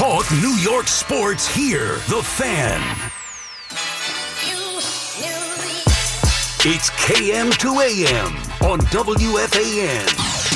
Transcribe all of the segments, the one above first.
Talk New York sports here. The Fan. It's KM to AM on WFAN.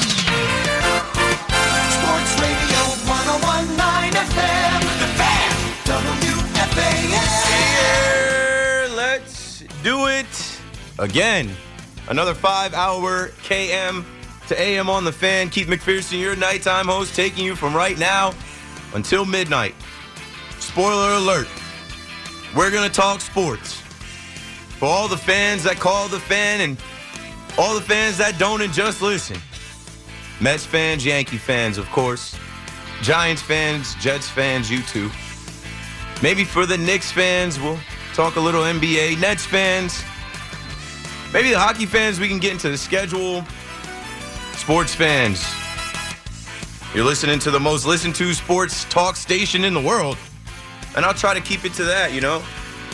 Sports Radio 101.9 FM. The Fan. WFAN. Here, let's do it again. Another 5-hour KM to AM on The Fan. Keith McPherson, your nighttime host, taking you from right now until midnight. Spoiler alert, we're going to talk sports. For all the fans that call The Fan and all the fans that don't and just listen. Mets fans, Yankee fans, of course. Giants fans, Jets fans, you too. Maybe for the Knicks fans, we'll talk a little NBA. Nets fans. Maybe the hockey fans, we can get into the schedule. Sports fans. You're listening to the most listened to sports talk station in the world. And I'll try to keep it to that, you know.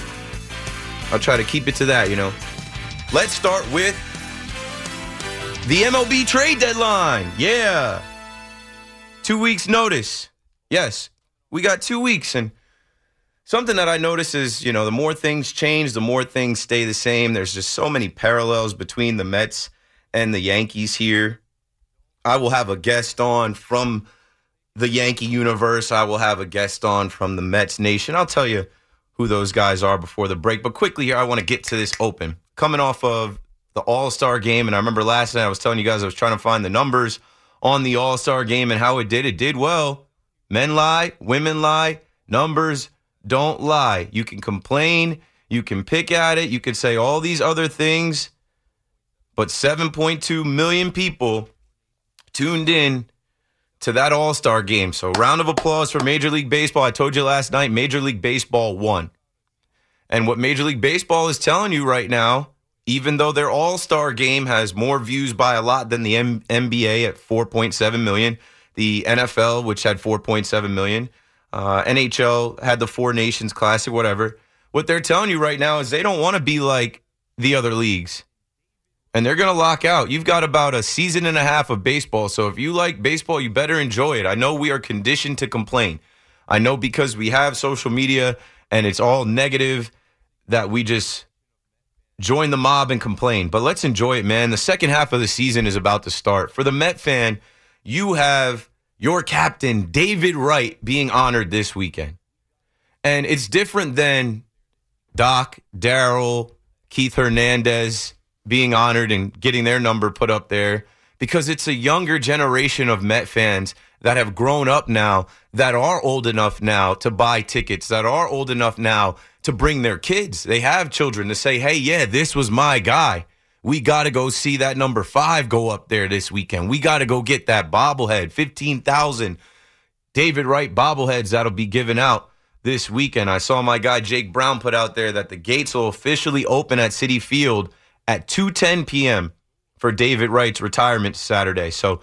Let's start with the MLB trade deadline. Yeah. 2 weeks notice. Yes, we got 2 weeks. And something that I notice is, you know, the more things change, the more things stay the same. There's just so many parallels between the Mets and the Yankees here. I will have a guest on from the Yankee universe. I will have a guest on from the Mets nation. I'll tell you who those guys are before the break. But quickly here, I want to get to this open. Coming off of the All-Star game, and I remember last night I was telling you guys I was trying to find the numbers on the All-Star game and how it did. It did well. Men lie, women lie, numbers don't lie. You can complain, you can pick at it, you can say all these other things, but 7.2 million people tuned in to that All-Star game. So round of applause for Major League Baseball. I told you last night, Major League Baseball won. And what Major League Baseball is telling you right now, even though their All-Star game has more views by a lot than the NBA at 4.7 million, the NFL, which had 4.7 million, NHL had the Four Nations Classic, whatever. What they're telling you right now is they don't want to be like the other leagues. And they're going to lock out. You've got about a season and a half of baseball. So if you like baseball, you better enjoy it. I know we are conditioned to complain. I know because we have social media and it's all negative that we just join the mob and complain. But let's enjoy it, man. The second half of the season is about to start. For the Met fan, you have your captain, David Wright, being honored this weekend. And it's different than Doc, Darryl, Keith Hernandez being honored and getting their number put up there, because it's a younger generation of Met fans that have grown up now, that are old enough now to buy tickets, that are old enough now to bring their kids. They have children to say, hey, yeah, this was my guy. We got to go see that number 5 go up there this weekend. We got to go get that bobblehead, 15,000 David Wright bobbleheads that'll be given out this weekend. I saw my guy Jake Brown put out there that the gates will officially open at Citi Field at 2:10 p.m. for David Wright's retirement Saturday. So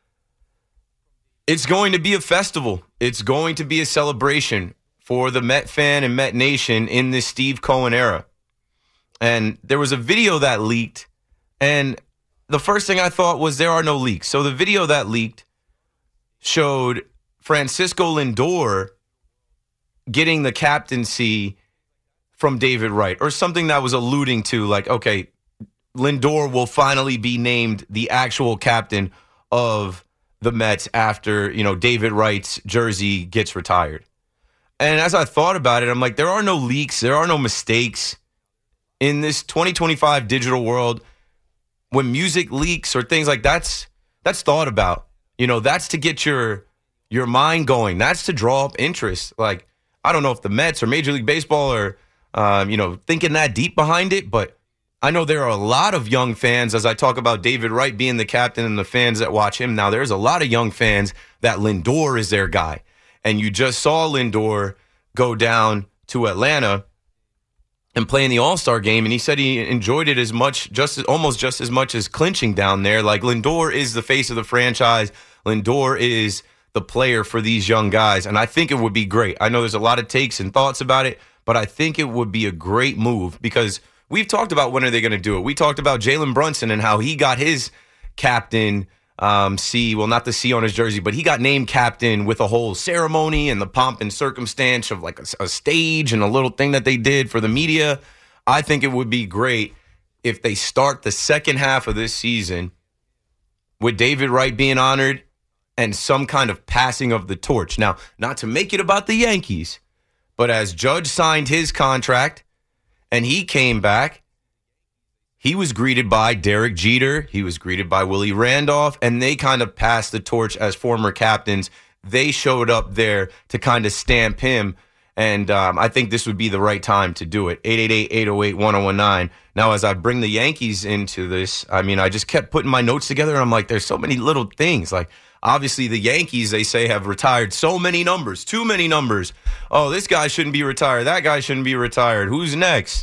it's going to be a festival. It's going to be a celebration for the Met fan and Met Nation in this Steve Cohen era. And there was a video that leaked, and the first thing I thought was there are no leaks. So the video that leaked showed Francisco Lindor getting the captaincy from David Wright, or something that was alluding to, like, okay, Lindor will finally be named the actual captain of the Mets after, you know, David Wright's jersey gets retired. And as I thought about it, I'm like, there are no leaks, there are no mistakes. In this 2025 digital world, when music leaks or things like that's thought about. You know, that's to get your mind going. That's to draw up interest. Like, I don't know if the Mets or Major League Baseball are, thinking that deep behind it, but I know there are a lot of young fans, as I talk about David Wright being the captain and the fans that watch him now, there's a lot of young fans that Lindor is their guy. And you just saw Lindor go down to Atlanta and play in the All-Star game, and he said he enjoyed it almost just as much as clinching down there. Like, Lindor is the face of the franchise. Lindor is the player for these young guys, and I think it would be great. I know there's a lot of takes and thoughts about it, but I think it would be a great move because we've talked about when are they going to do it. We talked about Jalen Brunson and how he got his captain C, well, not the C on his jersey, but he got named captain with a whole ceremony and the pomp and circumstance of like a stage and a little thing that they did for the media. I think it would be great if they start the second half of this season with David Wright being honored and some kind of passing of the torch. Now, not to make it about the Yankees, but as Judge signed his contract and he came back, he was greeted by Derek Jeter. He was greeted by Willie Randolph, and they kind of passed the torch as former captains. They showed up there to kind of stamp him, and I think this would be the right time to do it. 888-808-1019. Now, as I bring the Yankees into this, I mean, I just kept putting my notes together, and I'm like, there's so many little things. Like, obviously, the Yankees, they say, have retired so many numbers, too many numbers. Oh, this guy shouldn't be retired. That guy shouldn't be retired. Who's next?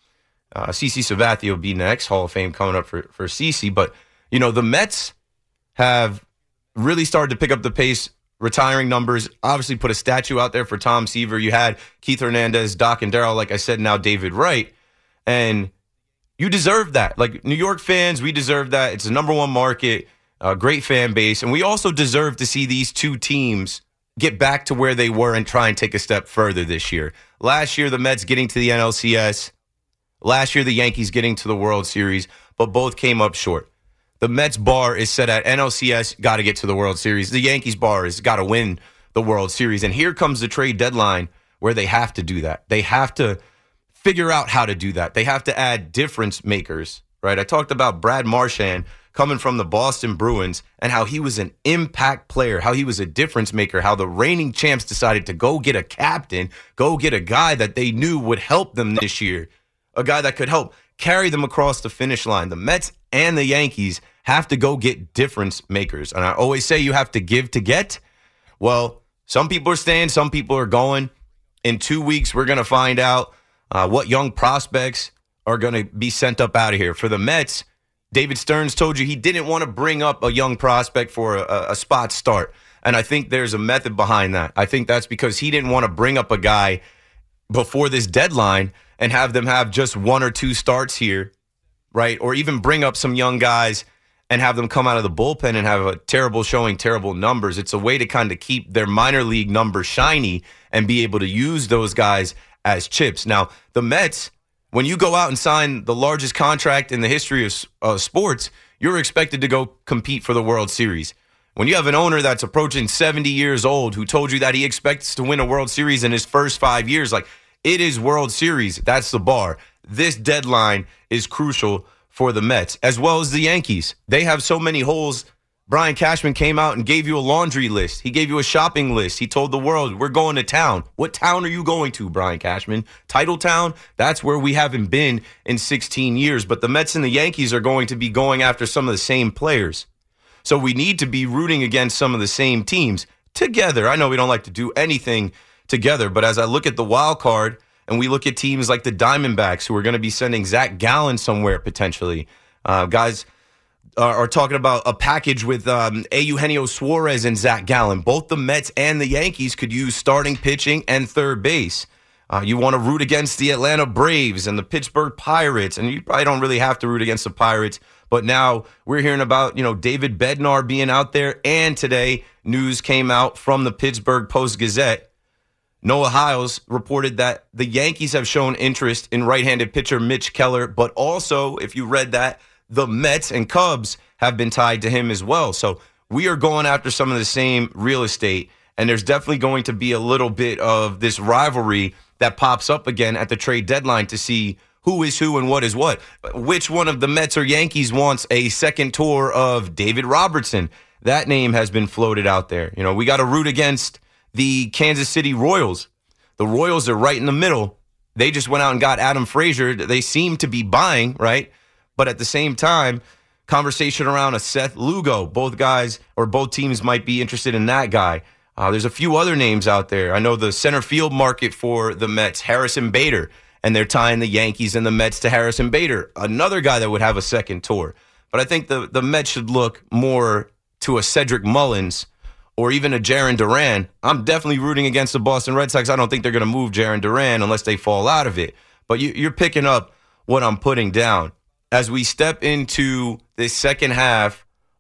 CeCe Sabathia will be next. Hall of Fame coming up for CeCe. But, you know, the Mets have really started to pick up the pace, retiring numbers. Obviously put a statue out there for Tom Seaver. You had Keith Hernandez, Doc and Darryl, like I said, now David Wright. And you deserve that. Like, New York fans, we deserve that. It's the number one market, great fan base. And we also deserve to see these two teams get back to where they were and try and take a step further this year. Last year, the Mets getting to the NLCS. Last year, the Yankees getting to the World Series, but both came up short. The Mets bar is set at NLCS, got to get to the World Series. The Yankees bar is got to win the World Series. And here comes the trade deadline where they have to do that. They have to figure out how to do that. They have to add difference makers, right? I talked about Brad Marchand coming from the Boston Bruins and how he was an impact player, how he was a difference maker, how the reigning champs decided to go get a captain, go get a guy that they knew would help them this year. A guy that could help carry them across the finish line. The Mets and the Yankees have to go get difference makers. And I always say you have to give to get. Well, some people are staying, some people are going. In 2 weeks, we're going to find out what young prospects are going to be sent up out of here. For the Mets, David Stearns told you he didn't want to bring up a young prospect for a spot start. And I think there's a method behind that. I think that's because he didn't want to bring up a guy before this deadline and have them have just one or two starts here, right? Or even bring up some young guys and have them come out of the bullpen and have a terrible showing, terrible numbers. It's a way to kind of keep their minor league numbers shiny and be able to use those guys as chips. Now, the Mets, when you go out and sign the largest contract in the history of sports, you're expected to go compete for the World Series. When you have an owner that's approaching 70 years old who told you that he expects to win a World Series in his first 5 years, like, it is World Series. That's the bar. This deadline is crucial for the Mets, as well as the Yankees. They have so many holes. Brian Cashman came out and gave you a laundry list. He gave you a shopping list. He told the world, we're going to town. What town are you going to, Brian Cashman? Titletown? That's where we haven't been in 16 years. But the Mets and the Yankees are going to be going after some of the same players. So we need to be rooting against some of the same teams together. I know we don't like to do anything together, but as I look at the wild card and we look at teams like the Diamondbacks who are going to be sending Zach Gallen somewhere potentially, guys are talking about a package with Eugenio Suarez and Zach Gallen. Both the Mets and the Yankees could use starting pitching and third base. You want to root against the Atlanta Braves and the Pittsburgh Pirates, and you probably don't really have to root against the Pirates, but now we're hearing about, David Bednar being out there, and today news came out from the Pittsburgh Post-Gazette. Noah Hiles reported that the Yankees have shown interest in right-handed pitcher Mitch Keller, but also, if you read that, the Mets and Cubs have been tied to him as well. So we are going after some of the same real estate, and there's definitely going to be a little bit of this rivalry that pops up again at the trade deadline to see who is who and what is what. Which one of the Mets or Yankees wants a second tour of David Robertson? That name has been floated out there. We got to root against the Kansas City Royals. The Royals are right in the middle. They just went out and got Adam Frazier. They seem to be buying, right? But at the same time, conversation around a Seth Lugo. Both guys or both teams might be interested in that guy. There's a few other names out there. I know the center field market for the Mets, Harrison Bader, and they're tying the Yankees and the Mets to Harrison Bader, another guy that would have a second tour. But I think the Mets should look more to a Cedric Mullins or even a Jarren Duran. I'm definitely rooting against the Boston Red Sox. I don't think they're going to move Jarren Duran unless they fall out of it. But you're picking up what I'm putting down. As we step into this second half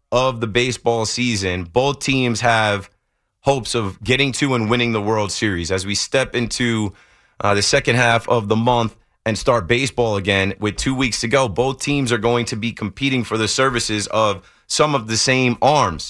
of the baseball season. Both teams have hopes of getting to and winning the World Series. As we step into the second half of the month and start baseball again with 2 weeks to go, both teams are going to be competing for the services of some of the same arms.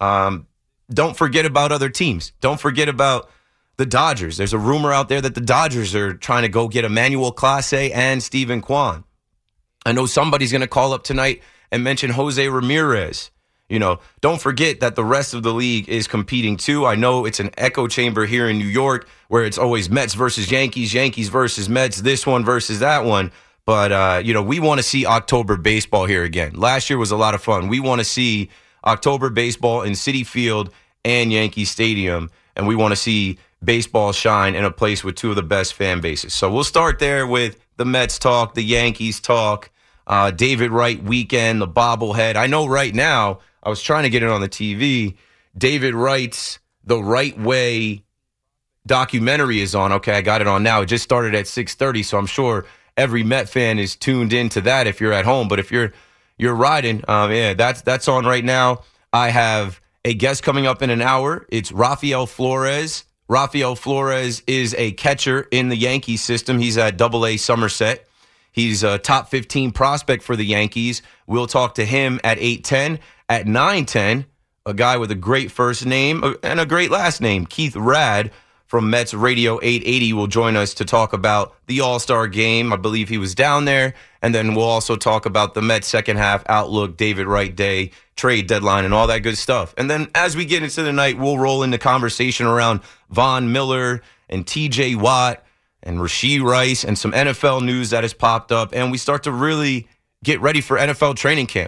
Don't forget about other teams. Don't forget about the Dodgers. There's a rumor out there that the Dodgers are trying to go get Emmanuel Clase and Steven Kwan. I know somebody's going to call up tonight and mention Jose Ramirez. Don't forget that the rest of the league is competing too. I know it's an echo chamber here in New York where it's always Mets versus Yankees, Yankees versus Mets, this one versus that one. But, we want to see October baseball here again. Last year was a lot of fun. We want to see October baseball in Citi Field and Yankee Stadium, and we want to see baseball shine in a place with two of the best fan bases. So we'll start there with the Mets talk, the Yankees talk, David Wright weekend, the bobblehead. I know right now, I was trying to get it on the TV, David Wright's The Right Way documentary is on. Okay, I got it on now. It just started at 6:30, so I'm sure every Met fan is tuned into that if you're at home. But if you're riding, that's on right now. I have a guest coming up in an hour. It's Rafael Flores. Rafael Flores is a catcher in the Yankee system. He's at AA Somerset. He's a top 15 prospect for the Yankees. We'll talk to him at 8:10. At 9:10, a guy with a great first name and a great last name, Keith Rad from Mets Radio 880 will join us to talk about the All-Star game. I believe he was down there. And then we'll also talk about the Mets second half outlook, David Wright Day, trade deadline, and all that good stuff. And then as we get into the night, we'll roll into conversation around Von Miller and TJ Watt and Rashee Rice and some NFL news that has popped up. And we start to really get ready for NFL training camp.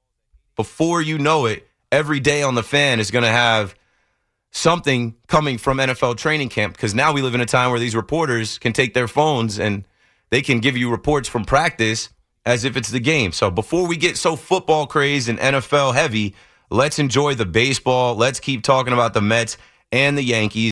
Before you know it, every day on the Fan is going to have something coming from NFL training camp, because now we live in a time where these reporters can take their phones and they can give you reports from practice as if it's the game. So before we get so football crazed and NFL heavy, let's enjoy the baseball. Let's keep talking about the Mets and the Yankees.